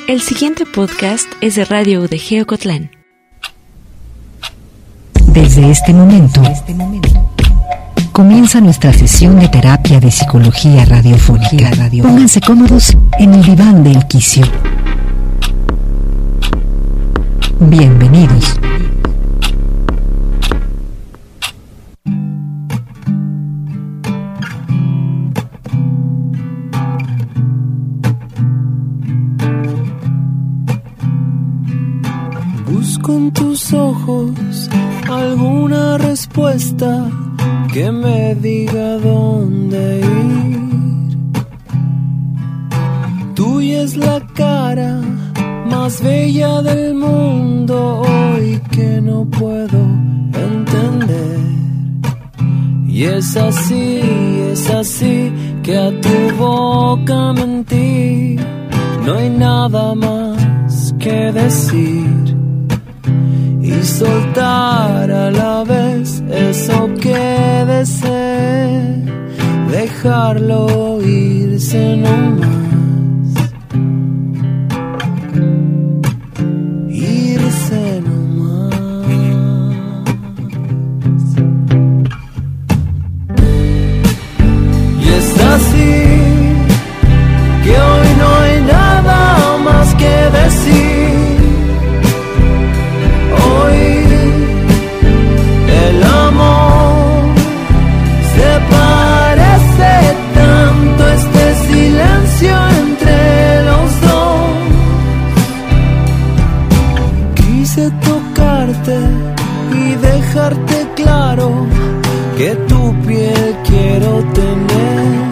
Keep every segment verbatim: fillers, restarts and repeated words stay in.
El siguiente podcast es de Radio U D G Ocotlán. Desde este momento, comienza nuestra sesión de terapia de psicología radiofónica. Pónganse cómodos en el diván del quicio. Bienvenidos. Busco en tus ojos alguna respuesta que me diga dónde ir. Tuya es la cara más bella del mundo hoy que no puedo entender. Y es así, es así que a tu boca mentí. No hay nada más que decir. Y soltar a la vez eso que desee, dejarlo irse nomás, irse nomás. Y es así que hoy no hay nada más que decir. El amor se parece tanto, este silencio entre los dos. Quise tocarte y dejarte claro que tu piel quiero tener.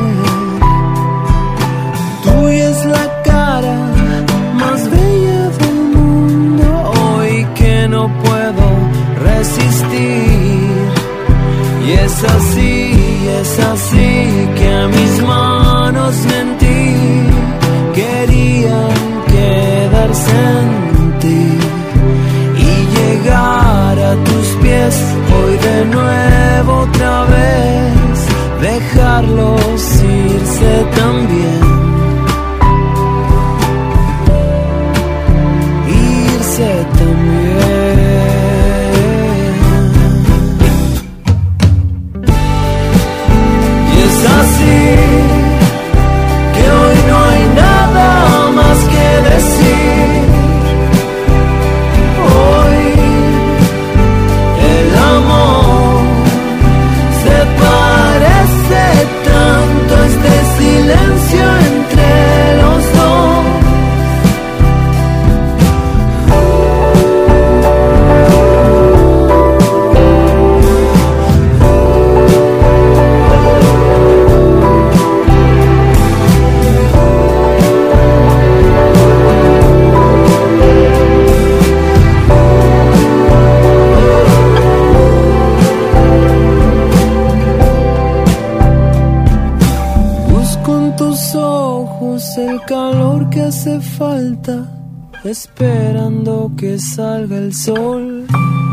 Tuya es la cara más bella del mundo hoy que no puedo resistir. Y es así, es así que a mis manos mentí. Querían quedarse en ti y llegar a tus pies hoy de nuevo otra vez, dejarlos irse también, irse también. Es así que hoy no hay nada más que decir. Hoy el amor se parece tanto a este silencio entre los dos. El calor que hace falta, esperando que salga el sol.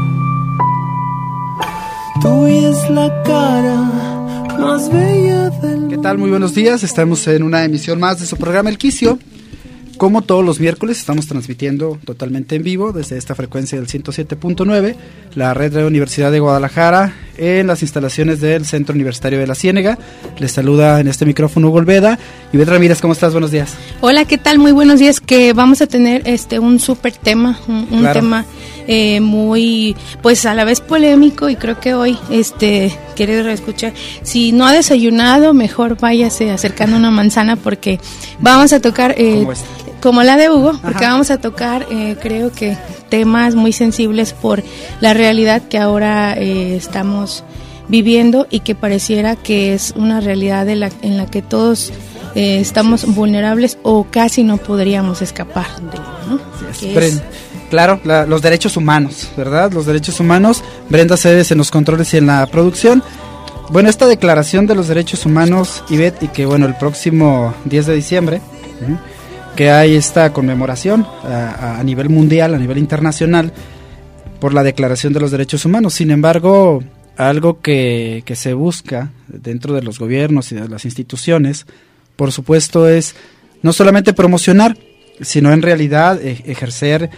Tuya es la cara más bella del... ¿Qué tal? Muy buenos días, estamos en una emisión más de su programa El Quicio. Como todos los miércoles estamos transmitiendo totalmente en vivo desde esta frecuencia del ciento siete punto nueve, la red de la Universidad de Guadalajara, en las instalaciones del Centro Universitario de la Ciénega. Les saluda en este micrófono Hugo Olveda. Ivette Ramírez, ¿cómo estás? Buenos días. Hola, ¿qué tal? Muy buenos días, que vamos a tener este un súper tema, un, un Claro. tema eh, muy, pues a la vez polémico, y creo que hoy, este, querido escuchar, si no ha desayunado, mejor váyase acercando una manzana, porque vamos a tocar... Eh, ¿Cómo es? Como la de Hugo, porque Ajá. vamos a tocar, eh, creo que temas muy sensibles por la realidad que ahora eh, estamos viviendo, y que pareciera que es una realidad de la, en la que todos eh, estamos vulnerables o casi no podríamos escapar de, ¿no? Sí, Que es, claro, la, los derechos humanos, ¿verdad? Los derechos humanos. Brenda Cedes en los controles y en la producción. Bueno, esta declaración de los derechos humanos, Ivette, y que bueno, el próximo diez de diciembre... ¿sí?, que hay esta conmemoración a, a nivel mundial, a nivel internacional, por la Declaración de los Derechos Humanos. Sin embargo, algo que, que se busca dentro de los gobiernos y de las instituciones, por supuesto, es no solamente promocionar sino en realidad eh, ejercer,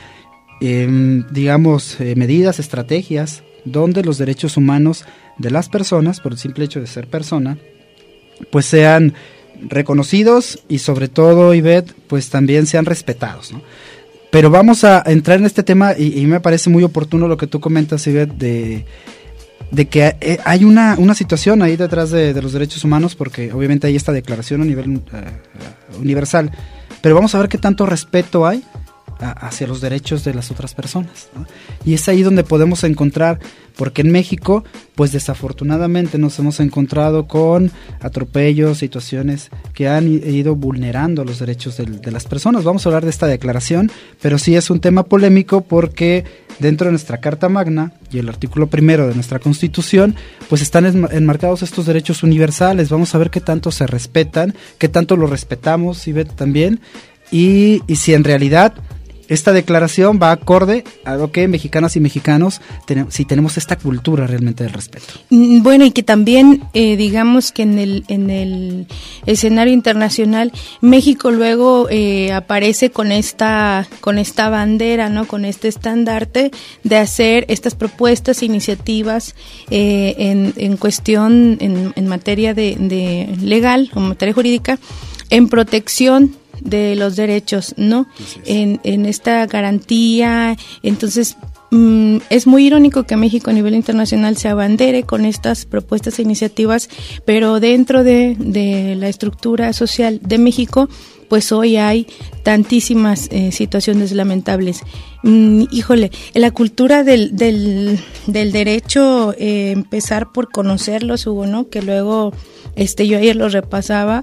eh, digamos, eh, medidas, estrategias, donde los derechos humanos de las personas, por el simple hecho de ser persona, pues sean reconocidos y sobre todo, Ivette, pues también sean respetados, ¿no? Pero vamos a entrar en este tema y, y me parece muy oportuno lo que tú comentas, Ivette, de, de que hay una, una situación ahí detrás de, de los derechos humanos, porque obviamente hay esta declaración a nivel uh, universal, pero vamos a ver qué tanto respeto hay a, hacia los derechos de las otras personas, ¿no? Y es ahí donde podemos encontrar, porque en México, pues desafortunadamente nos hemos encontrado con atropellos, situaciones que han ido vulnerando los derechos de, de las personas. Vamos a hablar de esta declaración, pero sí es un tema polémico porque dentro de nuestra Carta Magna y el artículo primero de nuestra Constitución, pues están enmarcados estos derechos universales. Vamos a ver qué tanto se respetan, qué tanto lo respetamos, Ivette, también, y, y si en realidad esta declaración va acorde a lo que mexicanas y mexicanos tenemos, si tenemos esta cultura realmente del respeto. Bueno, y que también eh, digamos que en el en el escenario internacional México luego eh, aparece con esta con esta bandera, ¿no? Con este estandarte de hacer estas propuestas, iniciativas eh, en en cuestión en, en materia de, de legal o materia jurídica en protección de los derechos, ¿no? En, en esta garantía. Entonces, mmm, es muy irónico que México a nivel internacional se abandere con estas propuestas e iniciativas, pero dentro de, de la estructura social de México, pues hoy hay tantísimas eh, situaciones lamentables. Mm, híjole, la cultura del, del, del derecho, eh, empezar por conocerlos, Hugo, ¿no? Que luego, este, yo ayer los repasaba,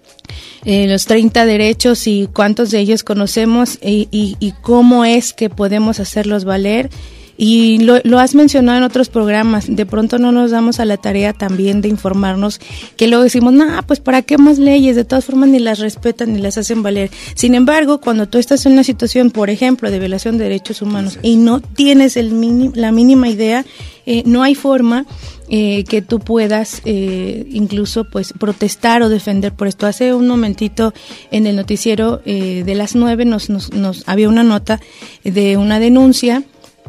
Eh, los treinta derechos y cuántos de ellos conocemos y, y, y cómo es que podemos hacerlos valer. Y lo, lo has mencionado en otros programas, de pronto no nos damos a la tarea también de informarnos, que luego decimos, no, pues ¿para qué más leyes? De todas formas ni las respetan ni las hacen valer. Sin embargo, cuando tú estás en una situación, por ejemplo, de violación de derechos humanos y no tienes el mini, la mínima idea, eh, no hay forma eh, que tú puedas eh, incluso pues protestar o defender por esto. Hace un momentito en el noticiero eh, de las nueve nos, nos, nos había una nota de una denuncia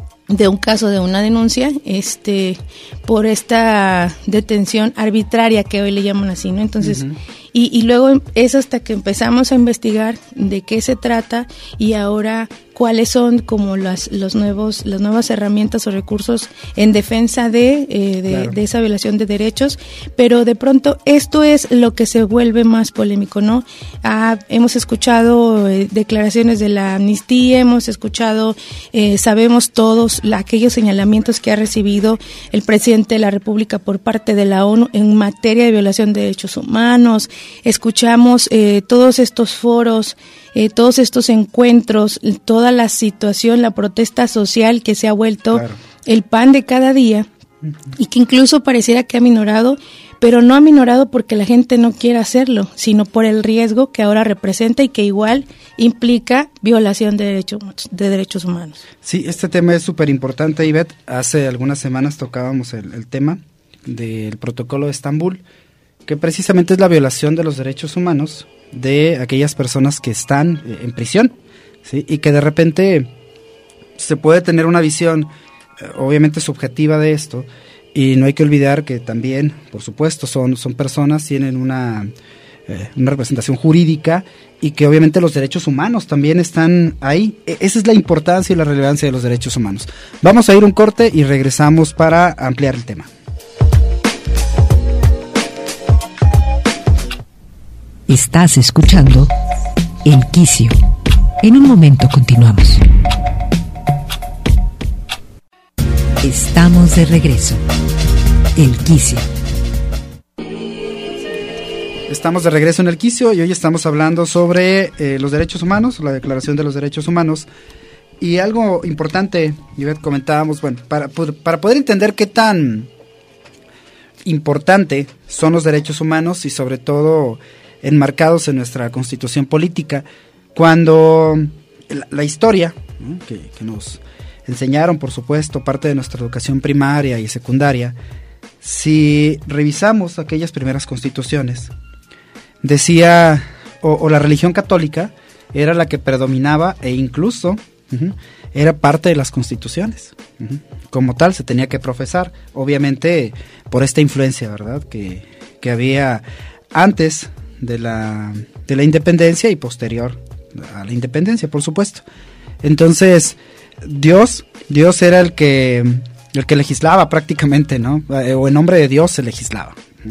de un caso de una denuncia este por esta detención arbitraria que hoy le llaman así, ¿no? Entonces, uh-huh. y, y luego es hasta que empezamos a investigar de qué se trata y ahora cuáles son como las los nuevos las nuevas herramientas o recursos en defensa de, eh, de, claro. de esa violación de derechos, pero de pronto esto es lo que se vuelve más polémico, ¿no? Ah, hemos escuchado eh, declaraciones de la amnistía, hemos escuchado, eh, sabemos todos la, aquellos señalamientos que ha recibido el presidente de la República por parte de la ONU en materia de violación de derechos humanos, escuchamos eh, todos estos foros, Eh, todos estos encuentros, toda la situación, la protesta social que se ha vuelto claro. el pan de cada día uh-huh. y que incluso pareciera que ha minorado, pero no ha minorado porque la gente no quiere hacerlo, sino por el riesgo que ahora representa y que igual implica violación de derechos, de derechos humanos. Sí, este tema es súper importante, Ivette. Hace algunas semanas tocábamos el, el tema del protocolo de Estambul, que precisamente es la violación de los derechos humanos de aquellas personas que están en prisión, ¿sí? Y que de repente se puede tener una visión eh, obviamente subjetiva de esto, y no hay que olvidar que también, por supuesto, son, son personas, tienen una, eh, una representación jurídica y que obviamente los derechos humanos también están ahí. E- esa es la importancia y la relevancia de los derechos humanos. Vamos a ir un corte y regresamos para ampliar el tema. Estás escuchando El Quicio. En un momento continuamos. Estamos de regreso. El Quicio. Estamos de regreso en El Quicio y hoy estamos hablando sobre eh, los derechos humanos, la Declaración de los Derechos Humanos. Y algo importante, Ivette, comentábamos, bueno, para, para poder entender qué tan importante son los derechos humanos y sobre todo enmarcados en nuestra Constitución política, cuando la, la historia, ¿no? que, que nos enseñaron, por supuesto, parte de nuestra educación primaria y secundaria, si revisamos aquellas primeras constituciones, decía, o, o la religión católica era la que predominaba e incluso uh-huh, era parte de las constituciones. Uh-huh. Como tal, se tenía que profesar, obviamente por esta influencia, ¿verdad?, que, que había antes de la, de la independencia y posterior a la independencia, por supuesto. Entonces, Dios, Dios era el que, el que legislaba prácticamente, ¿no? O en nombre de Dios se legislaba.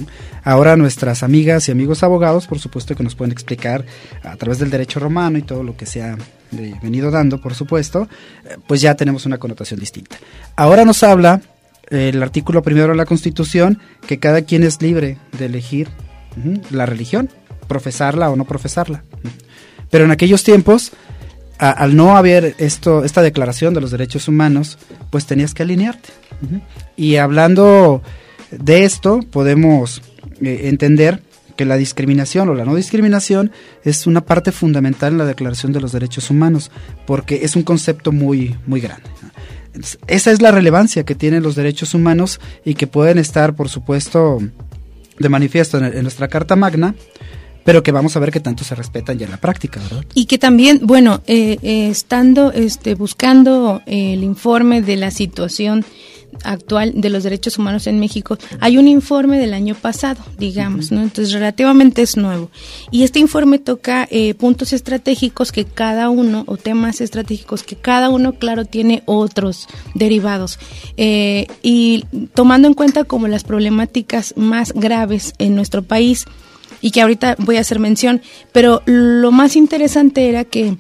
Ahora nuestras amigas y amigos abogados, por supuesto que nos pueden explicar a través del derecho romano y todo lo que se ha eh, venido dando, por supuesto, eh, pues ya tenemos una connotación distinta. Ahora nos habla eh, el artículo primero de la Constitución que cada quien es libre de elegir uh-huh, la religión, profesarla o no profesarla. Uh-huh. Pero en aquellos tiempos, a, al no haber esto, esta declaración de los derechos humanos, pues tenías que alinearte. Uh-huh. Y hablando de esto, podemos eh, entender que la discriminación o la no discriminación es una parte fundamental en la Declaración de los Derechos Humanos, porque es un concepto muy, muy grande. Entonces, esa es la relevancia que tienen los derechos humanos y que pueden estar, por supuesto, de manifiesto en, en nuestra Carta Magna, pero que vamos a ver que tanto se respetan ya en la práctica, ¿verdad? Y que también, bueno, eh, eh, estando, este, buscando eh, el informe de la situación actual de los derechos humanos en México, hay un informe del año pasado, digamos, uh-huh. ¿no? Entonces relativamente es nuevo. Y este informe toca eh, puntos estratégicos que cada uno, o temas estratégicos que cada uno, claro, tiene otros derivados. Eh, y tomando en cuenta como las problemáticas más graves en nuestro país, y que ahorita voy a hacer mención, pero lo más interesante era que,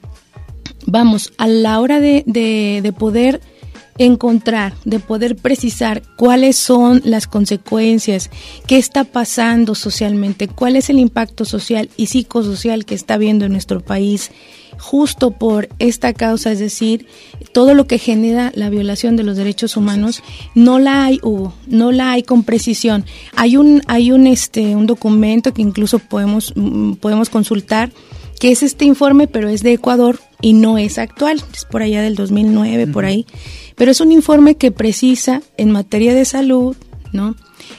vamos, a la hora de, de, de poder encontrar, de poder precisar cuáles son las consecuencias, qué está pasando socialmente, cuál es el impacto social y psicosocial que está habiendo en nuestro país justo por esta causa, es decir, todo lo que genera la violación de los derechos humanos, no la hay, Hugo, no la hay con precisión. Hay un hay un este un documento que incluso podemos podemos consultar, que es este informe, pero es de Ecuador y no es actual, es por allá del dos mil nueve, uh-huh. por ahí, pero es un informe que precisa en materia de salud, ¿no?,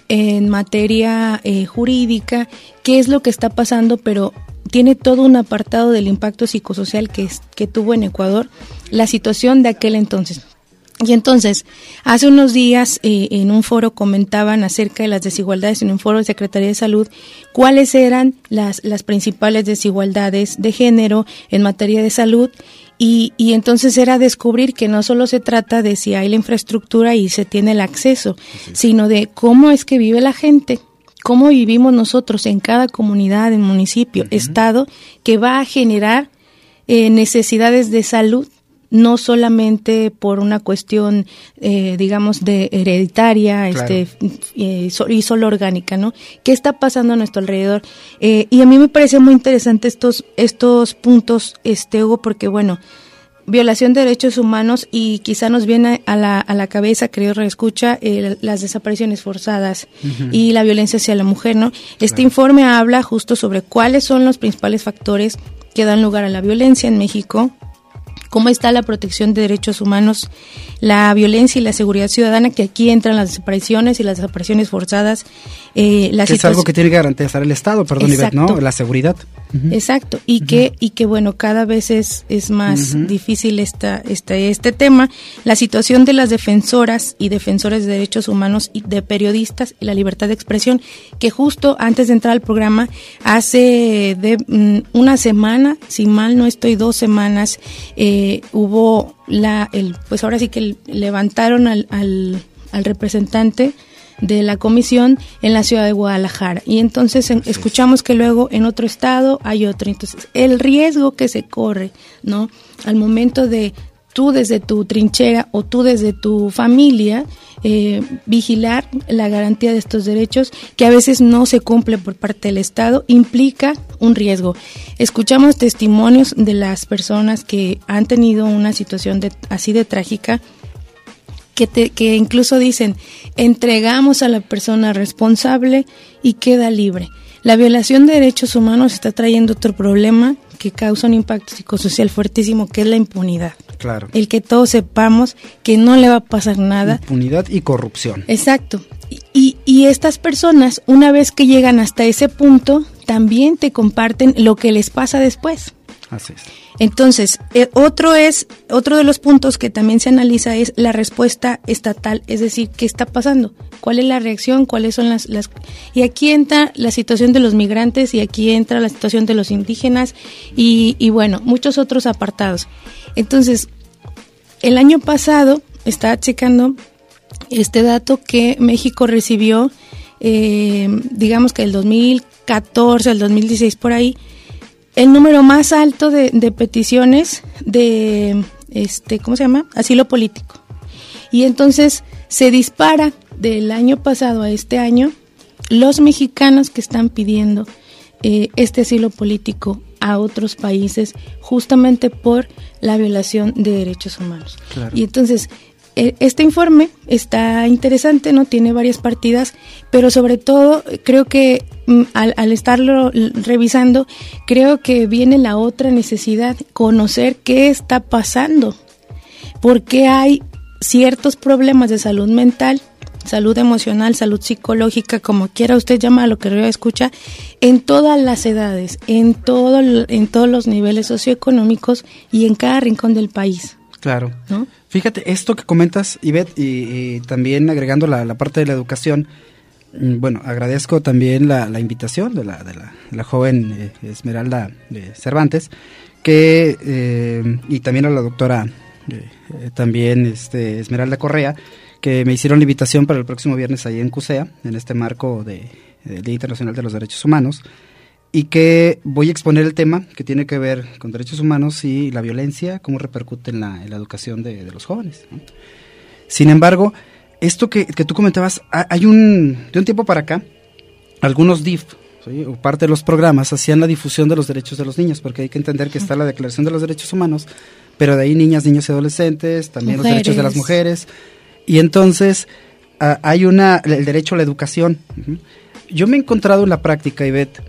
en materia eh, jurídica, qué es lo que está pasando, pero tiene todo un apartado del impacto psicosocial que, es, que tuvo en Ecuador la situación de aquel entonces. Y entonces, hace unos días eh, en un foro comentaban acerca de las desigualdades, en un foro de Secretaría de Salud, cuáles eran las, las principales desigualdades de género en materia de salud, y, y entonces era descubrir que no solo se trata de si hay la infraestructura y se tiene el acceso, sí, sino de cómo es que vive la gente, cómo vivimos nosotros en cada comunidad, en municipio, uh-huh. estado, que va a generar eh, necesidades de salud, no solamente por una cuestión, eh, digamos, de hereditaria, claro. este, eh, y solo orgánica, ¿no? ¿Qué está pasando a nuestro alrededor? Eh, y a mí me parece muy interesante estos estos puntos, este, Hugo, porque, bueno, violación de derechos humanos, y quizá nos viene a la a la cabeza, creo, reescucha, eh, las desapariciones forzadas uh-huh. y la violencia hacia la mujer, ¿no? Este claro. informe habla justo sobre cuáles son los principales factores que dan lugar a la violencia en México, cómo está la protección de derechos humanos, la violencia y la seguridad ciudadana, que aquí entran las desapariciones y las desapariciones forzadas. Eh, la que es algo que tiene que garantizar el Estado, perdón, Ivette, ¿no? La seguridad. Uh-huh. Exacto, y uh-huh. que y que bueno, cada vez es es más uh-huh. difícil esta este este tema, la situación de las defensoras y defensores de derechos humanos y de periodistas y la libertad de expresión, que justo antes de entrar al programa, hace de um, una semana, si mal no estoy, dos semanas, eh, hubo la el pues ahora sí que el, levantaron al, al al representante de la comisión en la ciudad de Guadalajara, y entonces en, escuchamos que luego en otro estado hay otro. Entonces el riesgo que se corre, ¿no?, al momento de tú desde tu trinchera o tú desde tu familia eh, vigilar la garantía de estos derechos, que a veces no se cumple por parte del Estado, implica un riesgo. Escuchamos testimonios de las personas que han tenido una situación de, así de trágica, Que, te, que incluso dicen, entregamos a la persona responsable y queda libre. La violación de derechos humanos está trayendo otro problema que causa un impacto psicosocial fuertísimo, que es la impunidad. Claro. El que todos sepamos que no le va a pasar nada. Impunidad y corrupción. Exacto. Y, y, y estas personas, una vez que llegan hasta ese punto, también te comparten lo que les pasa después. Así es. Entonces, eh, otro es otro de los puntos que también se analiza es la respuesta estatal, es decir, ¿qué está pasando? ¿Cuál es la reacción? ¿Cuáles son las, las y aquí entra la situación de los migrantes y aquí entra la situación de los indígenas y, y bueno, muchos otros apartados. Entonces, el año pasado estaba checando este dato que México recibió, eh, digamos que el dos mil catorce al dos mil dieciséis por ahí, el número más alto de, de peticiones de, este, ¿cómo se llama? Asilo político. Y entonces se dispara del año pasado a este año los mexicanos que están pidiendo eh, este asilo político a otros países justamente por la violación de derechos humanos. Claro. Y entonces este informe está interesante, ¿no? Tiene varias partidas, pero sobre todo creo que mm, al, al estarlo revisando, creo que viene la otra necesidad, conocer qué está pasando, porque hay ciertos problemas de salud mental, salud emocional, salud psicológica, como quiera usted llamarlo, que Río escucha, en todas las edades, en todo, en todos los niveles socioeconómicos y en cada rincón del país. Claro, ¿no? Fíjate, esto que comentas, Ivette, y, y también agregando la, la parte de la educación, bueno, agradezco también la, la invitación de la, de la, de la joven eh, Esmeralda eh, Cervantes, que eh, y también a la doctora eh, eh, también este, Esmeralda Correa, que me hicieron la invitación para el próximo viernes ahí en CUSEA, en este marco de, de Día Internacional de los Derechos Humanos, y que voy a exponer el tema que tiene que ver con derechos humanos y la violencia, cómo repercute en la, en la educación de, de los jóvenes, ¿no? Sin embargo, esto que, que tú comentabas, hay un, de un tiempo para acá, algunos D I F, ¿sí? O parte de los programas hacían la difusión de los derechos de los niños, porque hay que entender que está la Declaración de los Derechos Humanos, pero de ahí niñas, niños y adolescentes, también mujeres. Los derechos de las mujeres, y entonces uh, hay una, el derecho a la educación. Uh-huh. Yo me he encontrado en la práctica, Ivette,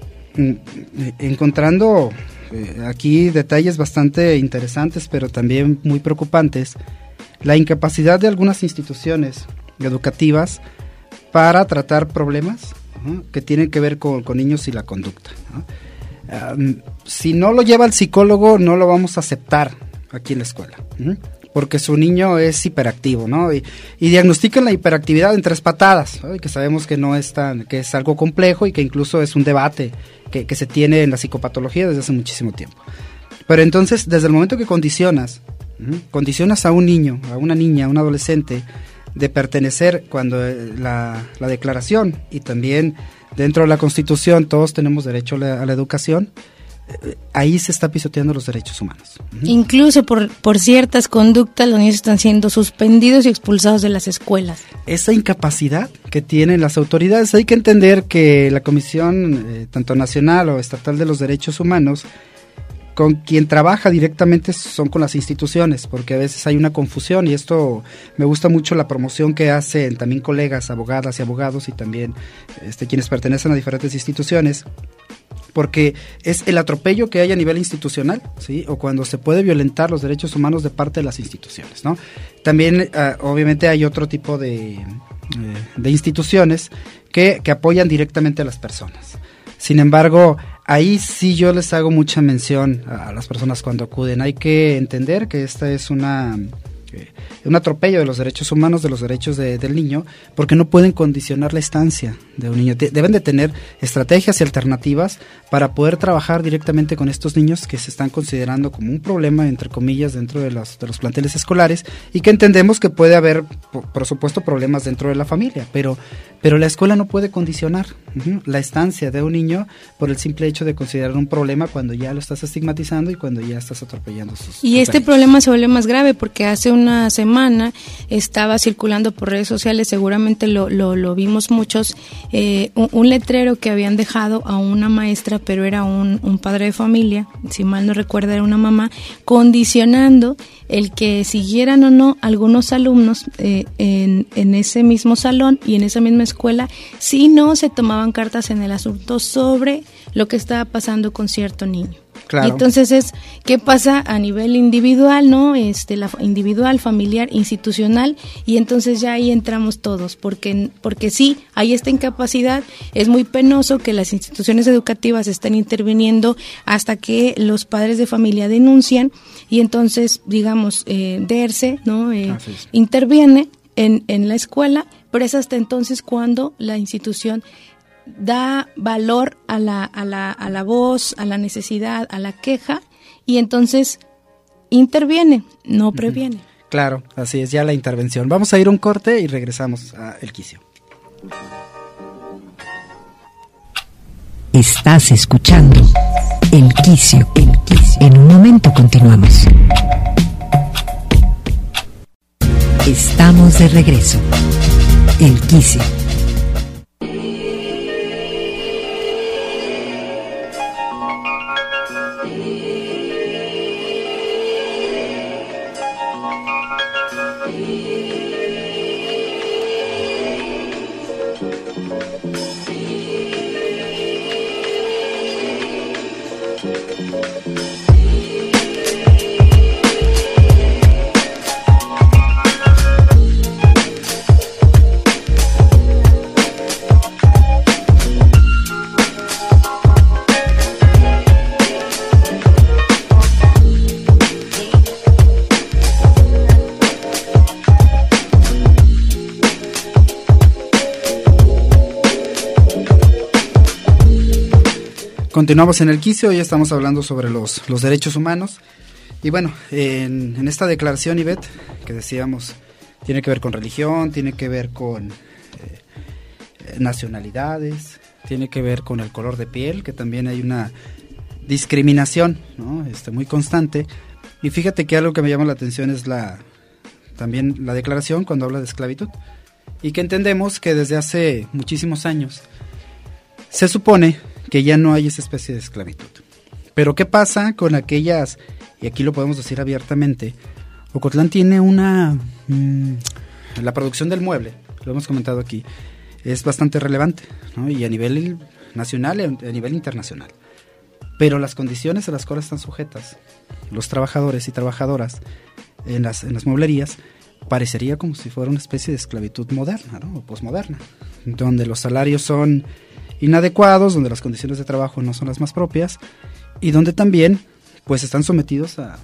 encontrando eh, aquí detalles bastante interesantes, pero también muy preocupantes, la incapacidad de algunas instituciones educativas para tratar problemas, ¿no?, que tienen que ver con, con niños y la conducta, ¿no? Um, si no lo lleva el psicólogo, no lo vamos a aceptar aquí en la escuela, ¿no?, porque su niño es hiperactivo, ¿no? Y, y diagnostican la hiperactividad en tres patadas, ¿no? Y que sabemos que no es tan, que es algo complejo y que incluso es un debate que, que se tiene en la psicopatología desde hace muchísimo tiempo. Pero entonces, desde el momento que condicionas, ¿sí?, condicionas a un niño, a una niña, a un adolescente, de pertenecer cuando la, la declaración y también dentro de la Constitución todos tenemos derecho a la, a la educación, ahí se está pisoteando los derechos humanos. Uh-huh. Incluso por, por ciertas conductas los niños están siendo suspendidos y expulsados de las escuelas. Esa incapacidad que tienen las autoridades, hay que entender que la Comisión, eh, tanto nacional o estatal de los derechos humanos, con quien trabaja directamente son con las instituciones, porque a veces hay una confusión, y esto me gusta mucho la promoción que hacen también colegas, abogadas y abogados, y también este, quienes pertenecen a diferentes instituciones, porque es el atropello que hay a nivel institucional, ¿sí?, o cuando se puede violentar los derechos humanos de parte de las instituciones, ¿no? También, uh, obviamente, hay otro tipo de, eh, de instituciones que, que apoyan directamente a las personas. Sin embargo, ahí sí yo les hago mucha mención a, a las personas cuando acuden. Hay que entender que esta es una... un atropello de los derechos humanos, de los derechos de, del niño, porque no pueden condicionar la estancia de un niño. De, deben de tener estrategias y alternativas para poder trabajar directamente con estos niños que se están considerando como un problema, entre comillas, dentro de los, de los planteles escolares, y que entendemos que puede haber, por, por supuesto, problemas dentro de la familia, pero, pero la escuela no puede condicionar uh-huh, la estancia de un niño por el simple hecho de considerar un problema cuando ya lo estás estigmatizando y cuando ya estás atropellando sus Y este derechos. Problema se vuelve más grave porque hace una semana estaba circulando por redes sociales, seguramente lo, lo, lo vimos muchos, eh, un, un letrero que habían dejado a una maestra, pero era un, un padre de familia, si mal no recuerdo era una mamá, condicionando el que siguieran o no algunos alumnos eh, en, en ese mismo salón y en esa misma escuela, si no se tomaban cartas en el asunto sobre lo que estaba pasando con cierto niño. Claro. Y entonces es qué pasa a nivel individual, ¿no? Este, la individual, familiar, institucional, y entonces ya ahí entramos todos, porque porque sí, hay esta incapacidad. Es muy penoso que las instituciones educativas estén interviniendo hasta que los padres de familia denuncian, y entonces, digamos, eh, DERCE, ¿no? Eh, ah, sí, sí. interviene en, en la escuela, pero es hasta entonces cuando la institución da valor a la, a la, a la voz, a la necesidad, a la queja, y entonces interviene, no previene. Uh-huh. Claro, así es, ya la intervención. Vamos a ir a un corte y regresamos a El Quicio. Estás escuchando El Quicio, El Quicio. En un momento continuamos. Estamos de regreso. El Quicio. Continuamos en El Quicio, ya estamos hablando sobre los, los derechos humanos. Y bueno, en, en esta declaración, Ivette, que decíamos, tiene que ver con religión, tiene que ver con eh, nacionalidades, tiene que ver con el color de piel, que también hay una discriminación, ¿no? Este, muy constante. Y fíjate que algo que me llama la atención es la también la declaración cuando habla de esclavitud, y que entendemos que desde hace muchísimos años se supone que ya no hay esa especie de esclavitud. Pero ¿qué pasa con aquellas, y aquí lo podemos decir abiertamente, Ocotlán tiene una, mmm, la producción del mueble, lo hemos comentado aquí, es bastante relevante, ¿no? Y a nivel nacional y a nivel internacional. Pero las condiciones a las cuales están sujetas los trabajadores y trabajadoras en las, en las mueblerías, parecería como si fuera una especie de esclavitud moderna, ¿no? O posmoderna, donde los salarios son inadecuados, donde las condiciones de trabajo no son las más propias, y donde también pues están sometidos a,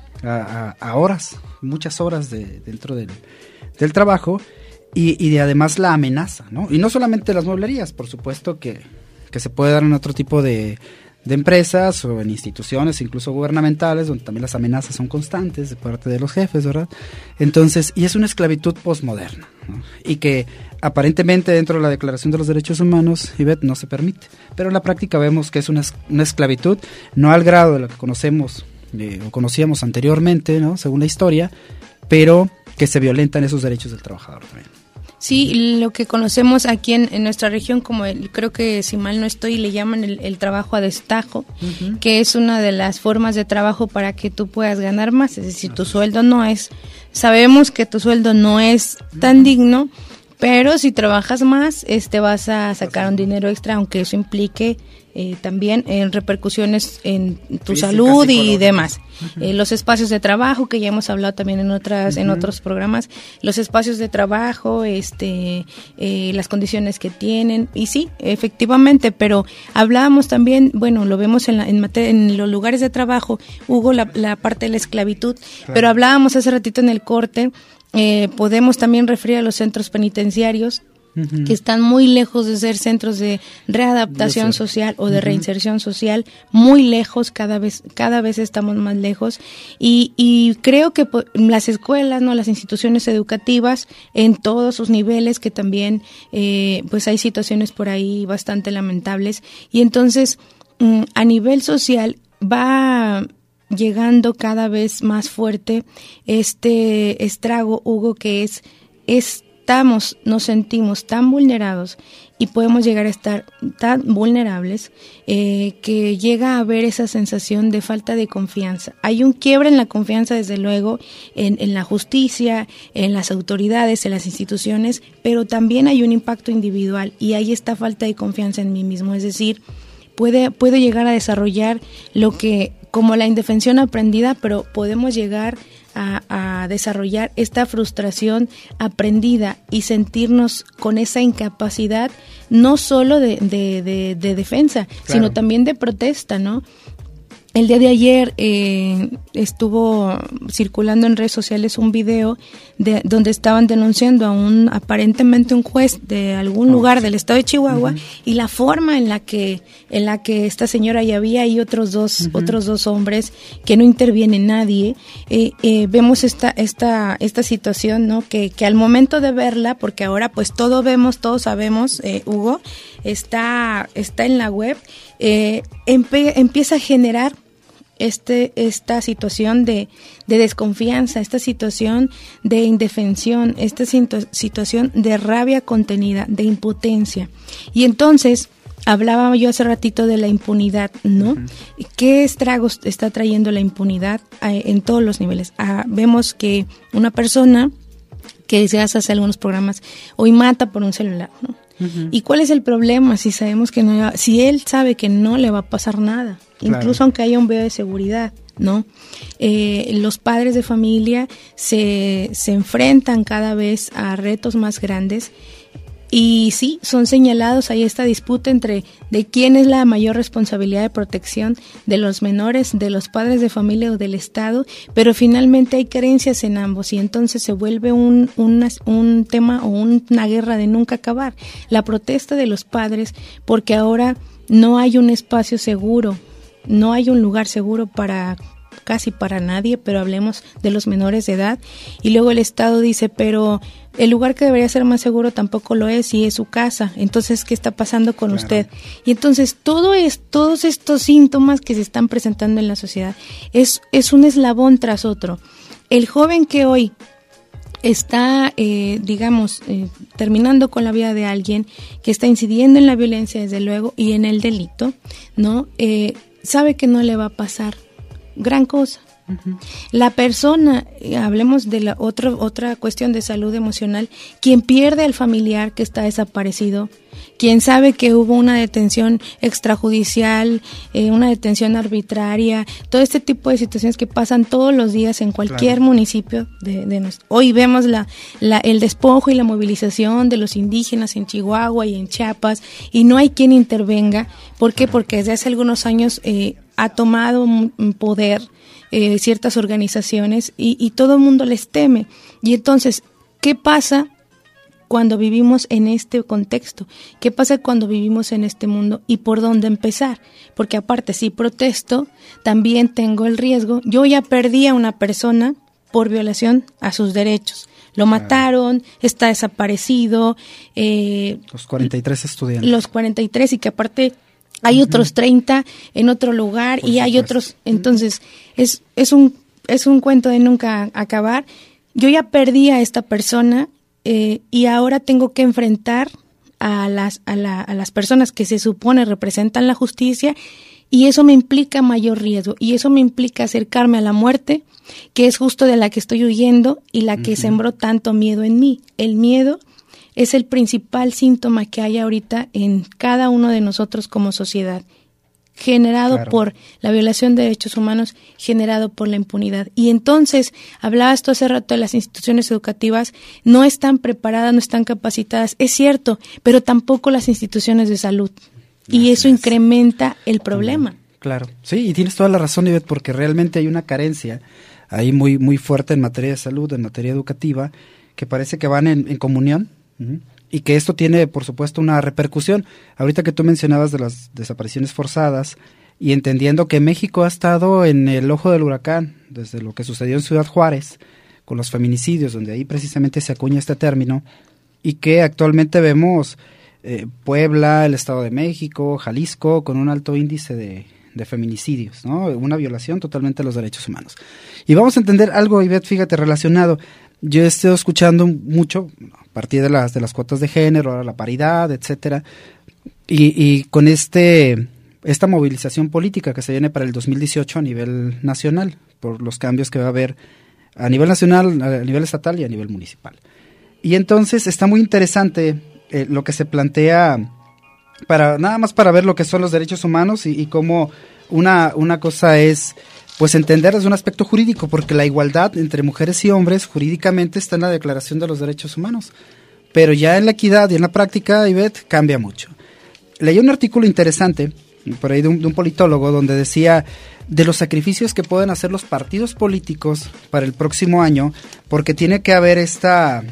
a, a horas, muchas horas de, dentro del, del trabajo, y, y de además la amenaza, ¿no? Y no solamente las mueblerías, por supuesto que, que se puede dar en otro tipo de, de empresas o en instituciones, incluso gubernamentales, donde también las amenazas son constantes de parte de los jefes, ¿verdad? Entonces, y es una esclavitud posmoderna, ¿no? Y que aparentemente dentro de la Declaración de los Derechos Humanos, Ivette, no se permite, pero en la práctica vemos que es una, una esclavitud, no al grado de la que conocemos eh, o conocíamos anteriormente, ¿no? Según la historia, pero que se violentan esos derechos del trabajador también. Sí, lo que conocemos aquí en, en nuestra región, como el, creo que si mal no estoy, le llaman el, el trabajo a destajo, uh-huh. que es una de las formas de trabajo para que tú puedas ganar más, es decir, tu sueldo no es, sabemos que tu sueldo no es tan digno, pero si trabajas más, este vas a sacar un dinero extra, aunque eso implique eh, también en repercusiones en tu Física, salud y demás. Uh-huh. Eh, los espacios de trabajo, que ya hemos hablado también en otras uh-huh. en otros programas, los espacios de trabajo, este eh, las condiciones que tienen, y sí, efectivamente, pero hablábamos también, bueno, lo vemos en, la, en, mate, en los lugares de trabajo, Hugo, la, la parte de la esclavitud, claro. Pero hablábamos hace ratito en el corte. Eh, podemos también referir a los centros penitenciarios, uh-huh. que están muy lejos de ser centros de readaptación social o de uh-huh. reinserción social, muy lejos, cada vez cada vez estamos más lejos, y, y creo que pues, las escuelas, no, las instituciones educativas en todos sus niveles, que también eh, pues hay situaciones por ahí bastante lamentables, y entonces mm, a nivel social va llegando cada vez más fuerte este estrago, Hugo, que es estamos, nos sentimos tan vulnerados y podemos llegar a estar tan vulnerables eh, que llega a haber esa sensación de falta de confianza. Hay un quiebre en la confianza, desde luego, en, en la justicia, en las autoridades, en las instituciones, pero también hay un impacto individual, y hay esta falta de confianza en mí mismo, es decir, puede, puede llegar a desarrollar lo que, como la indefensión aprendida, pero podemos llegar a, a desarrollar esta frustración aprendida y sentirnos con esa incapacidad, no solo de, de, de, de defensa, claro, sino también de protesta, ¿no? El día de ayer eh, estuvo circulando en redes sociales un video de donde estaban denunciando a un aparentemente un juez de algún oh, lugar sí. del estado de Chihuahua, uh-huh. y la forma en la que en la que esta señora ya había y otros dos uh-huh. otros dos hombres que no interviene nadie. Eh, eh, vemos esta esta esta situación, ¿no? Que que al momento de verla, porque ahora pues todo vemos, todos sabemos, eh, Hugo, está está en la web. Eh, empe- empieza a generar este esta situación de, de desconfianza, esta situación de indefensión, esta situ- situación de rabia contenida, de impotencia. Y entonces, hablaba yo hace ratito de la impunidad, ¿no? Uh-huh. ¿Qué estragos está trayendo la impunidad a, en todos los niveles? Ah, vemos que una persona que se hace hace algunos programas hoy mata por un celular, ¿no? Uh-huh. ¿Y cuál es el problema si sabemos que no, si él sabe que no le va a pasar nada, claro, incluso aunque haya un video de seguridad, ¿no? Eh, los padres de familia se, se enfrentan cada vez a retos más grandes y sí, son señalados, hay esta disputa entre de quién es la mayor responsabilidad de protección de los menores, de los padres de familia o del Estado, pero finalmente hay carencias en ambos y entonces se vuelve un, una, un tema o una guerra de nunca acabar. La protesta de los padres, porque ahora no hay un espacio seguro, no hay un lugar seguro para casi para nadie, pero hablemos de los menores de edad, y luego el Estado dice, pero el lugar que debería ser más seguro tampoco lo es y es su casa, entonces ¿qué está pasando con claro. usted? Y entonces todo es, todos estos síntomas que se están presentando en la sociedad es, es un eslabón tras otro. El joven que hoy está, eh, digamos, eh, terminando con la vida de alguien, que está incidiendo en la violencia desde luego y en el delito, ¿no? Eh, sabe que no le va a pasar gran cosa. Uh-huh. La persona, eh, hablemos de la otra otra cuestión de salud emocional, quien pierde al familiar que está desaparecido, quien sabe que hubo una detención extrajudicial, eh, una detención arbitraria, todo este tipo de situaciones que pasan todos los días en cualquier claro. municipio de, de nuestro. Hoy vemos la, la el despojo y la movilización de los indígenas en Chihuahua y en Chiapas y no hay quien intervenga. ¿Por qué? Porque desde hace algunos años eh, ha tomado un poder eh, ciertas organizaciones y, y todo el mundo les teme. Y entonces, ¿qué pasa cuando vivimos en este contexto? ¿Qué pasa cuando vivimos en este mundo? ¿Y por dónde empezar? Porque aparte, si protesto, también tengo el riesgo. Yo ya perdí a una persona por violación a sus derechos. Lo mataron, está desaparecido. Eh, los cuarenta y tres estudiantes. Los cuarenta y tres y que aparte hay uh-huh. otros treinta en otro lugar por y supuesto. Hay otros. Entonces, es, es, un, es un cuento de nunca acabar. Yo ya perdí a esta persona. Eh, y ahora tengo que enfrentar a las, a, la, a las personas que se supone representan la justicia y eso me implica mayor riesgo y eso me implica acercarme a la muerte, que es justo de la que estoy huyendo y la que uh-huh. sembró tanto miedo en mí. El miedo es el principal síntoma que hay ahorita en cada uno de nosotros como sociedad, generado claro. por la violación de derechos humanos, generado por la impunidad. Y entonces, hablabas tú hace rato de las instituciones educativas, no están preparadas, no están capacitadas, es cierto, pero tampoco las instituciones de salud. Y Así eso es. incrementa el problema. Claro, sí, y tienes toda la razón, Ivette, porque realmente hay una carencia ahí muy, muy fuerte en materia de salud, en materia educativa, que parece que van en, en comunión. Uh-huh. Y que esto tiene, por supuesto, una repercusión. Ahorita que tú mencionabas de las desapariciones forzadas y entendiendo que México ha estado en el ojo del huracán desde lo que sucedió en Ciudad Juárez con los feminicidios, donde ahí precisamente se acuña este término, y que actualmente vemos eh, Puebla, el Estado de México, Jalisco, con un alto índice de, de feminicidios, ¿no? Una violación totalmente de los derechos humanos. Y vamos a entender algo, Ivette, fíjate, relacionado. Yo he estado escuchando mucho a partir de las de las cuotas de género, la paridad, etcétera, y, y con este esta movilización política que se viene para el dos mil dieciocho a nivel nacional, por los cambios que va a haber a nivel nacional, a nivel estatal y a nivel municipal. Y entonces está muy interesante eh, lo que se plantea para nada más para ver lo que son los derechos humanos y, y cómo una, una cosa es pues entender desde un aspecto jurídico, porque la igualdad entre mujeres y hombres jurídicamente está en la Declaración de los Derechos Humanos, pero ya en la equidad y en la práctica, Ivette, cambia mucho. Leí un artículo interesante por ahí de un, de un politólogo donde decía de los sacrificios que pueden hacer los partidos políticos para el próximo año, porque tiene que haber esta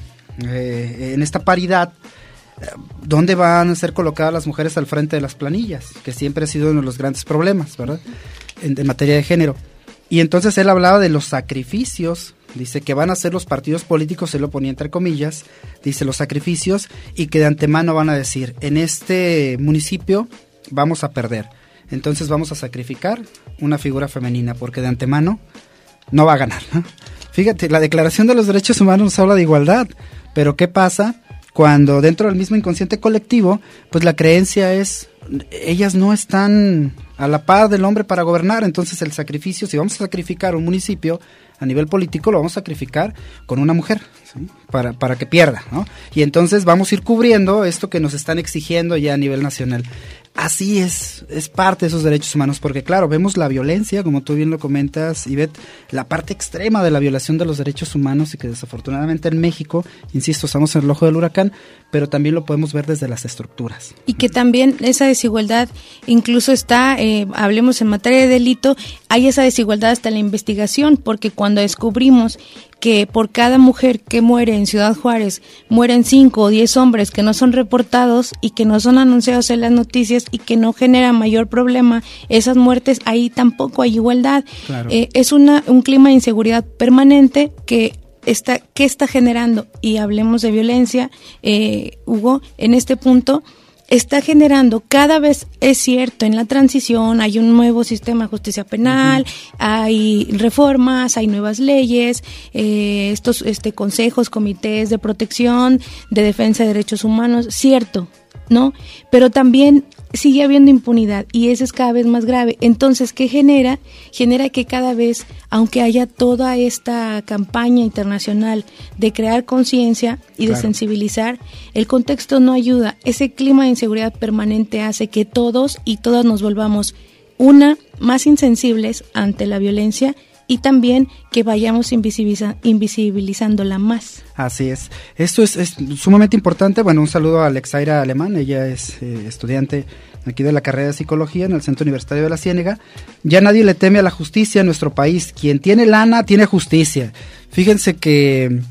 eh, en esta paridad eh, dónde van a ser colocadas las mujeres al frente de las planillas, que siempre ha sido uno de los grandes problemas, ¿verdad?, en, en materia de género. Y entonces él hablaba de los sacrificios, dice que van a hacer los partidos políticos, él lo ponía entre comillas, dice los sacrificios, y que de antemano van a decir, en este municipio vamos a perder, entonces vamos a sacrificar una figura femenina, porque de antemano no va a ganar, ¿no? Fíjate, la Declaración de los Derechos Humanos nos habla de igualdad, pero ¿qué pasa cuando dentro del mismo inconsciente colectivo, pues la creencia es, ellas no están a la par del hombre para gobernar? Entonces el sacrificio, si vamos a sacrificar un municipio a nivel político, lo vamos a sacrificar con una mujer, ¿sí?, para, para que pierda, ¿no? Y entonces vamos a ir cubriendo esto que nos están exigiendo ya a nivel nacional. Así es, es parte de esos derechos humanos, porque claro, vemos la violencia, como tú bien lo comentas, Ivette, la parte extrema de la violación de los derechos humanos, y que desafortunadamente en México, insisto, estamos en el ojo del huracán, pero también lo podemos ver desde las estructuras. Y que también esa desigualdad incluso está, eh, hablemos en materia de delito, hay esa desigualdad hasta la investigación, porque cuando descubrimos que por cada mujer que muere en Ciudad Juárez mueren cinco o diez hombres que no son reportados y que no son anunciados en las noticias y que no genera mayor problema esas muertes, ahí tampoco hay igualdad. Claro. Eh, es una un clima de inseguridad permanente que está que está generando, y hablemos de violencia, eh, Hugo, en este punto está generando cada vez, es cierto, en la transición hay un nuevo sistema de justicia penal, uh-huh. hay reformas, hay nuevas leyes, eh, estos este consejos, comités de protección, de defensa de derechos humanos, cierto, ¿no? Pero también sigue habiendo impunidad, y eso es cada vez más grave. Entonces, ¿qué genera? Genera que cada vez, aunque haya toda esta campaña internacional de crear conciencia y claro. de sensibilizar, el contexto no ayuda. Ese clima de inseguridad permanente hace que todos y todas nos volvamos, una, más insensibles ante la violencia, y también que vayamos invisibiliza, invisibilizándola más. Así es. Esto es, es sumamente importante. Bueno, un saludo a Alexaira Alemán, ella es eh, estudiante aquí de la carrera de Psicología en el Centro Universitario de la Ciénega. Ya nadie le teme a la justicia en nuestro país. Quien tiene lana, tiene justicia. Fíjense que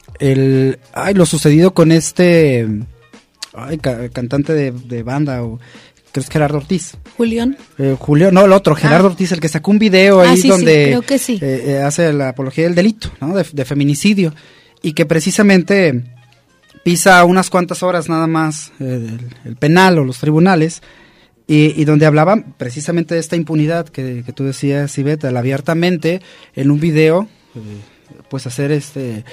el, ay, lo sucedido con este ay, ca, cantante de, de banda, o creo que es Gerardo Ortiz. ¿Julián? Eh, Julio, no, el otro, Gerardo ah. Ortiz, el que sacó un video ah, ahí sí, donde sí, creo que sí. eh, eh, hace la apología del delito, ¿no? De, de feminicidio, y que precisamente pisa unas cuantas horas nada más eh, el, el penal o los tribunales, y, y donde hablaban precisamente de esta impunidad que, que tú decías, Ivette, abiertamente en un video, eh, pues hacer este...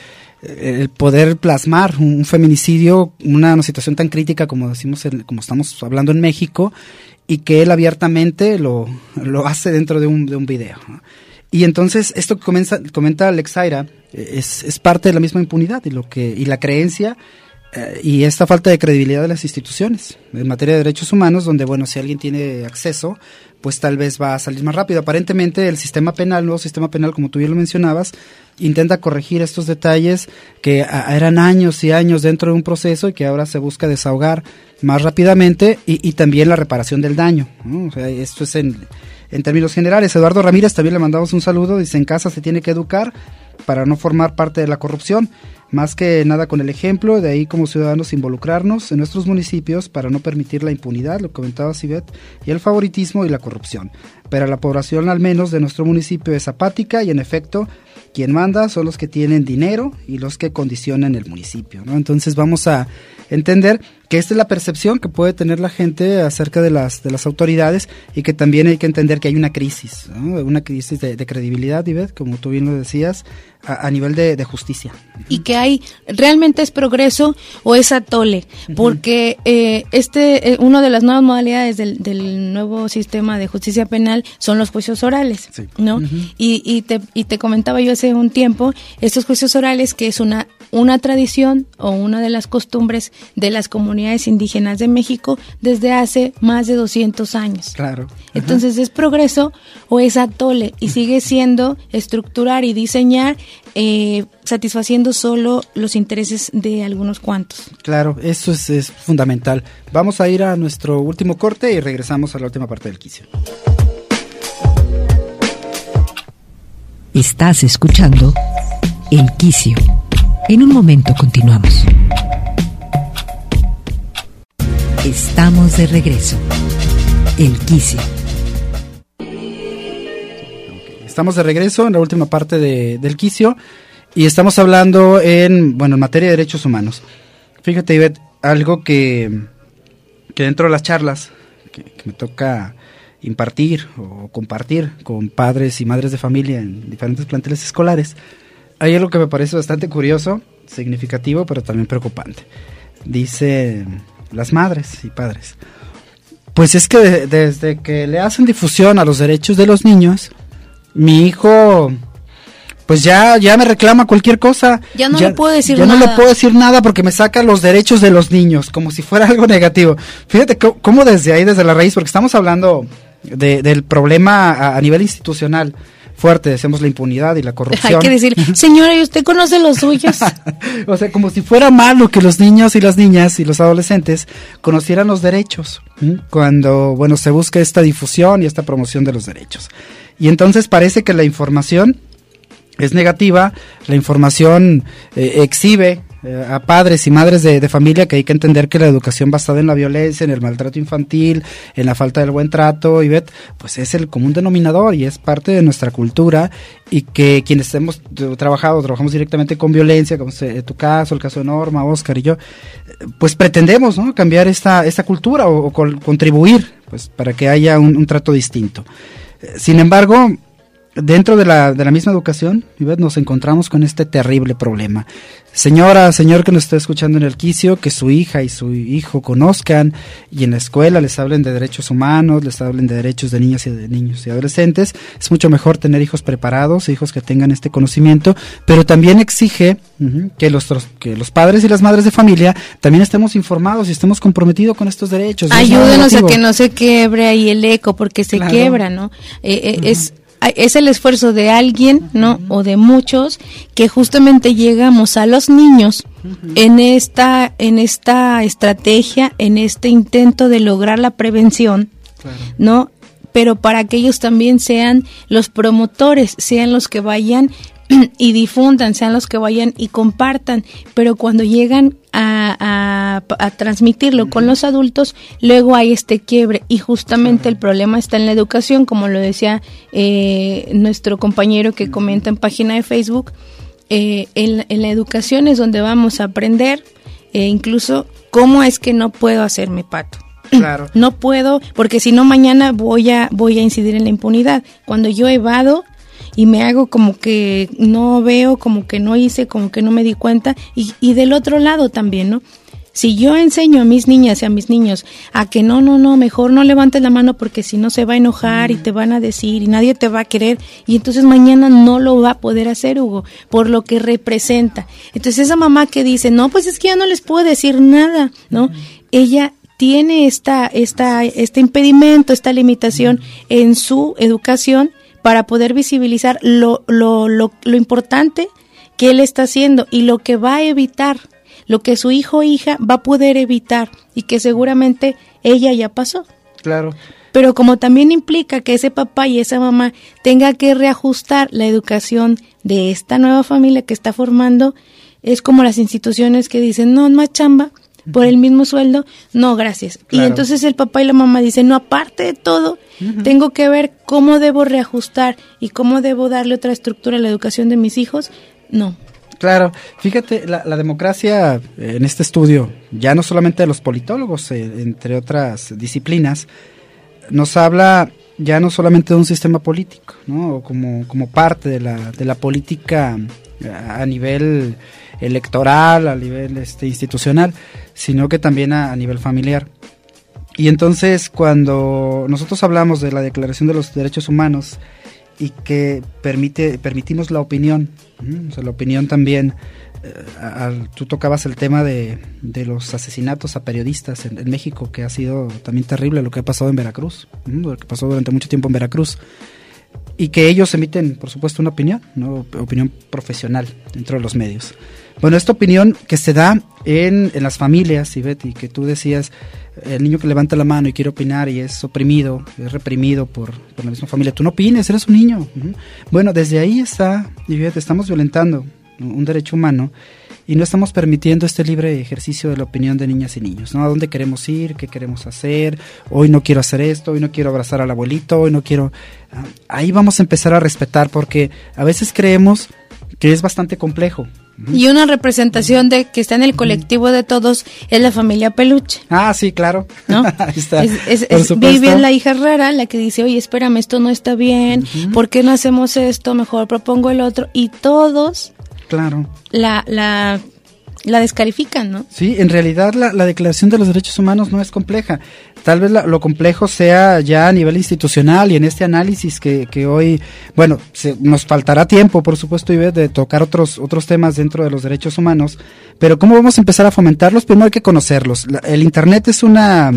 el poder plasmar un feminicidio, una situación tan crítica como decimos, el, como estamos hablando en México, y que él abiertamente lo, lo hace dentro de un, de un video, ¿no? Y entonces esto que comenta, comenta Alexaira es, es parte de la misma impunidad y lo que y la creencia eh, y esta falta de credibilidad de las instituciones en materia de derechos humanos, donde bueno, si alguien tiene acceso, pues tal vez va a salir más rápido. Aparentemente el sistema penal, el nuevo sistema penal, como tú bien lo mencionabas, intenta corregir estos detalles que a, eran años y años dentro de un proceso y que ahora se busca desahogar más rápidamente, y, y también la reparación del daño, ¿no? O sea, esto es en, en términos generales. Eduardo Ramírez, también le mandamos un saludo, dice: en casa se tiene que educar para no formar parte de la corrupción, más que nada con el ejemplo, de ahí como ciudadanos involucrarnos en nuestros municipios para no permitir la impunidad, lo comentaba Ivette, y el favoritismo y la corrupción. Pero la población al menos de nuestro municipio es apática, y en efecto quien manda son los que tienen dinero y los que condicionan el municipio, ¿no? Entonces vamos a entender que esta es la percepción que puede tener la gente acerca de las de las autoridades, y que también hay que entender que hay una crisis, ¿no? Una crisis de, de credibilidad, Ivette, como tú bien lo decías, a, a nivel de, de justicia. Y que hay, realmente es progreso o es atole, porque eh, este eh, una de las nuevas modalidades del, del nuevo sistema de justicia penal son los juicios orales, sí. ¿no? Uh-huh. y, y, te, y te comentaba yo hace un tiempo, estos juicios orales, que es una una tradición o una de las costumbres de las comunidades indígenas de México desde hace más de doscientos años. Claro. Entonces, ¿es progreso o es atole? Y sigue siendo estructurar y diseñar, eh, satisfaciendo solo los intereses de algunos cuantos. Claro, eso es, es fundamental. Vamos a ir a nuestro último corte y regresamos a la última parte del quicio. Estás escuchando El Quicio. En un momento continuamos. Estamos de regreso. El Quicio. Estamos de regreso en la última parte de, del quicio y estamos hablando en, bueno, en materia de derechos humanos. Fíjate, Ivette, algo que, que dentro de las charlas que, que me toca impartir o compartir con padres y madres de familia en diferentes planteles escolares, hay algo que me parece bastante curioso, significativo, pero también preocupante. Dice las madres y padres: pues es que de, desde que le hacen difusión a los derechos de los niños, mi hijo pues ya ya me reclama cualquier cosa. Ya no ya, le puedo decir ya nada. Ya no le puedo decir nada porque me saca los derechos de los niños, como si fuera algo negativo. Fíjate cómo, cómo desde ahí, desde la raíz, porque estamos hablando de, del problema a, a nivel institucional fuerte, decimos la impunidad y la corrupción. Hay que decir, señora, ¿y usted conoce los suyos? O sea, como si fuera malo que los niños y las niñas y los adolescentes conocieran los derechos, ¿m? Cuando, bueno, se busca esta difusión y esta promoción de los derechos. Y entonces parece que la información es negativa, la información eh, exhibe eh, a padres y madres de, de familia que hay que entender que la educación basada en la violencia, en el maltrato infantil, en la falta del buen trato, y vet, pues es el común denominador y es parte de nuestra cultura, y que quienes hemos trabajado, trabajamos directamente con violencia, como en tu caso, el caso de Norma, Oscar y yo, pues pretendemos, ¿no?, cambiar esta, esta cultura o, o con, contribuir pues para que haya un, un trato distinto. Sin embargo, dentro de la, de la misma educación, nos encontramos con este terrible problema. Señora, señor que nos está escuchando en el quicio, que su hija y su hijo conozcan y en la escuela les hablen de derechos humanos, les hablen de derechos de niñas y de niños y adolescentes. Es mucho mejor tener hijos preparados, hijos que tengan este conocimiento, pero también exige uh-huh, que, los, que los padres y las madres de familia también estemos informados y estemos comprometidos con estos derechos. Ayúdenos a que no se quiebre ahí el eco, porque se claro. quiebra, ¿no? Eh, eh, uh-huh. Es es el esfuerzo de alguien, ¿no? O de muchos, que justamente llegamos a los niños uh-huh. en esta en esta estrategia, en este intento de lograr la prevención, claro. ¿no? Pero para que ellos también sean los promotores, sean los que vayan y difundan, sean los que vayan y compartan, pero cuando llegan a, a, a transmitirlo uh-huh. con los adultos, luego hay este quiebre, y justamente uh-huh. el problema está en la educación, como lo decía eh, nuestro compañero que uh-huh. comenta en página de Facebook. eh, en, en la educación es donde vamos a aprender eh, incluso cómo es que no puedo hacerme pato. Claro. No puedo, porque si no mañana voy a voy a incidir en la impunidad. Cuando yo evado y me hago como que no veo, como que no hice, como que no me di cuenta, y, y del otro lado también, ¿no? Si yo enseño a mis niñas y a mis niños a que no, no, no, mejor no levantes la mano porque si no se va a enojar y te van a decir y nadie te va a querer, y entonces mañana no lo va a poder hacer, Hugo, por lo que representa. Entonces esa mamá que dice, no, pues es que ya no les puedo decir nada, ¿no? Uh-huh. Ella tiene esta, esta, este impedimento, esta limitación uh-huh. en su educación, para poder visibilizar lo, lo, lo, lo importante que él está haciendo y lo que va a evitar, lo que su hijo o hija va a poder evitar y que seguramente ella ya pasó. Claro. Pero como también implica que ese papá y esa mamá tenga que reajustar la educación de esta nueva familia que está formando, es como las instituciones que dicen, no, más chamba, por el mismo sueldo, no, gracias. Claro. Y entonces el papá y la mamá dicen, no, aparte de todo, uh-huh. tengo que ver cómo debo reajustar y cómo debo darle otra estructura a la educación de mis hijos. No. Claro, fíjate, la, la democracia en este estudio, ya no solamente de los politólogos, eh, entre otras disciplinas, nos habla ya no solamente de un sistema político, ¿no? Como, como parte de la, de la política a nivel electoral, a nivel este, institucional, sino que también a, a nivel familiar. Y entonces cuando nosotros hablamos de la Declaración de los Derechos Humanos y que permite permitimos la opinión, ¿sí? O sea, la opinión también a, a, tú tocabas el tema de, de los asesinatos a periodistas en, en México, que ha sido también terrible lo que ha pasado en Veracruz, ¿no? Lo que pasó durante mucho tiempo en Veracruz, y que ellos emiten, por supuesto, una opinión, ¿no? Opinión profesional dentro de los medios. Bueno, esta opinión que se da en, en las familias, Ivette, y que tú decías, el niño que levanta la mano y quiere opinar y es oprimido, es reprimido por, por la misma familia, tú no opines, eres un niño. Uh-huh. Bueno, desde ahí está, Ivette, estamos violentando un derecho humano y no estamos permitiendo este libre ejercicio de la opinión de niñas y niños, ¿no? ¿A dónde queremos ir? ¿Qué queremos hacer? Hoy no quiero hacer esto, hoy no quiero abrazar al abuelito, hoy no quiero... Ah, ahí vamos a empezar a respetar, porque a veces creemos que es bastante complejo. Y una representación de que está en el colectivo de todos es la familia Peluche. Ah, sí, claro. ¿No? Ahí está. Es, es, es Vivian, la hija rara, la que dice, oye, espérame, esto no está bien, uh-huh. ¿Por qué no hacemos esto? Mejor propongo el otro. Y todos claro. la, la, la descalifican, ¿no? Sí, en realidad la, la Declaración de los Derechos Humanos no es compleja. Tal vez la, lo complejo sea ya a nivel institucional y en este análisis que, que hoy, bueno, se, nos faltará tiempo, por supuesto, Ivette, de tocar otros otros temas dentro de los derechos humanos, pero ¿cómo vamos a empezar a fomentarlos? Primero hay que conocerlos. La, el Internet es una...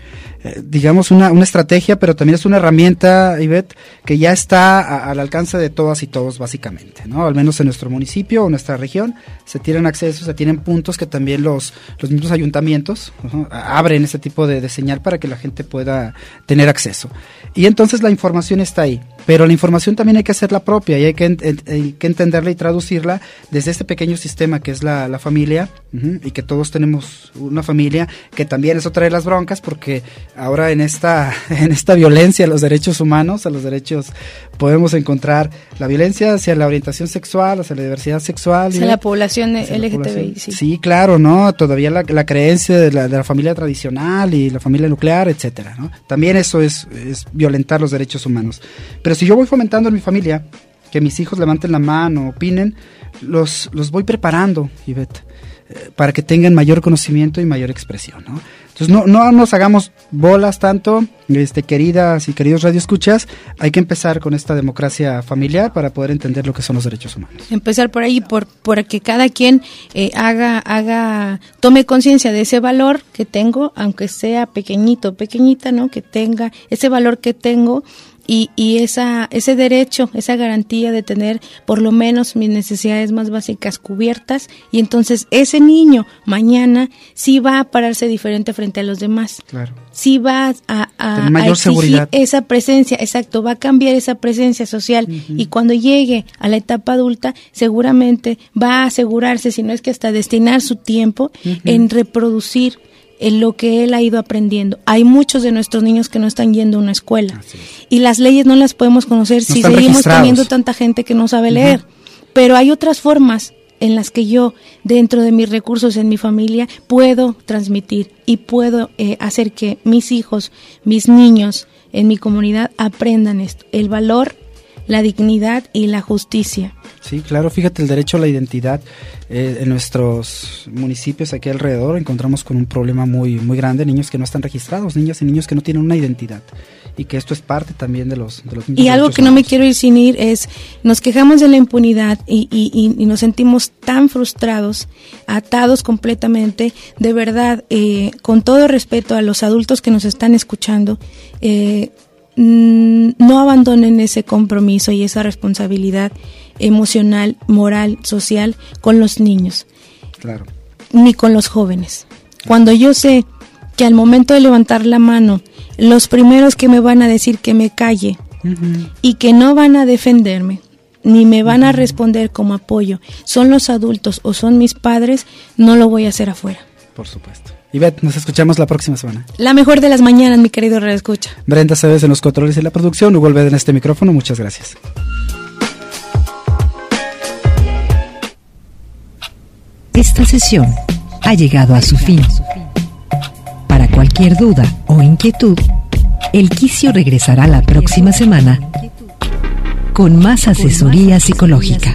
digamos una, una estrategia, pero también es una herramienta, Ivette, que ya está a, al alcance de todas y todos básicamente, ¿no? Al menos en nuestro municipio o nuestra región se tienen acceso, se tienen puntos que también los, los mismos ayuntamientos, ¿no? Abren ese tipo de, de señal para que la gente pueda tener acceso. Y entonces la información está ahí, pero la información también hay que hacerla propia y hay que, en, hay que entenderla y traducirla desde este pequeño sistema que es la, la familia, uh-huh, y que todos tenemos una familia, que también es otra de las broncas, porque ahora en esta en esta violencia a los derechos humanos, a los derechos, podemos encontrar la violencia hacia la orientación sexual, hacia la diversidad sexual. Hacia la población L G T B I, sí. Sí, claro, ¿no? Todavía la, la creencia de la, de la familia tradicional y la familia nuclear, etcétera, ¿no? También eso es, es violentar los derechos humanos. Pero si yo voy fomentando en mi familia que mis hijos levanten la mano, opinen, los, los voy preparando, Ivette, eh, para que tengan mayor conocimiento y mayor expresión, ¿no? Entonces no, no nos hagamos bolas tanto, este, queridas y queridos radioescuchas, hay que empezar con esta democracia familiar para poder entender lo que son los derechos humanos. Empezar por ahí, por, por que cada quien eh, haga, haga, tome conciencia de ese valor que tengo, aunque sea pequeñito, pequeñita, ¿no? Que tenga ese valor que tengo. Y, y esa ese derecho, esa garantía de tener por lo menos mis necesidades más básicas cubiertas, y entonces ese niño mañana sí va a pararse diferente frente a los demás. Claro. Sí va a, a, mayor a exigir seguridad. Esa presencia, exacto, va a cambiar esa presencia social, uh-huh. Y cuando llegue a la etapa adulta seguramente va a asegurarse, si no es que hasta destinar su tiempo, uh-huh. en reproducir en lo que él ha ido aprendiendo. Hay muchos de nuestros niños que no están yendo a una escuela y las leyes no las podemos conocer no si seguimos teniendo tanta gente que no sabe leer, uh-huh. Pero hay otras formas en las que yo, dentro de mis recursos en mi familia, puedo transmitir y puedo eh, hacer que mis hijos, mis niños en mi comunidad aprendan esto, el valor, la dignidad y la justicia. Sí, claro, fíjate, el derecho a la identidad, eh, en nuestros municipios aquí alrededor encontramos con un problema muy muy grande, niños que no están registrados, niñas y niños que no tienen una identidad, y que esto es parte también de los de los Y algo que no me quiero ir sin ir es, nos quejamos de la impunidad y, y, y, y nos sentimos tan frustrados, atados completamente, de verdad, eh, con todo respeto a los adultos que nos están escuchando, eh, no abandonen ese compromiso y esa responsabilidad emocional, moral, social con los niños, claro, ni con los jóvenes. Cuando yo sé que al momento de levantar la mano, los primeros que me van a decir que me calle, uh-huh. y que no van a defenderme, ni me van uh-huh. a responder como apoyo, son los adultos o son mis padres, no lo voy a hacer afuera. Por supuesto. Ivette, nos escuchamos la próxima semana. La mejor de las mañanas, mi querido Radio Escucha. Brenda Cebes en los controles y la producción, Hugo Olveda en este micrófono, muchas gracias. Esta sesión ha llegado a su fin. Para cualquier duda o inquietud, El Quicio regresará la próxima semana con más asesoría psicológica.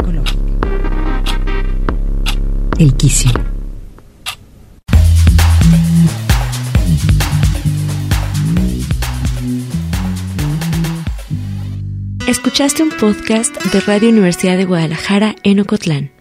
El Quicio. Escuchaste un podcast de Radio Universidad de Guadalajara en Ocotlán.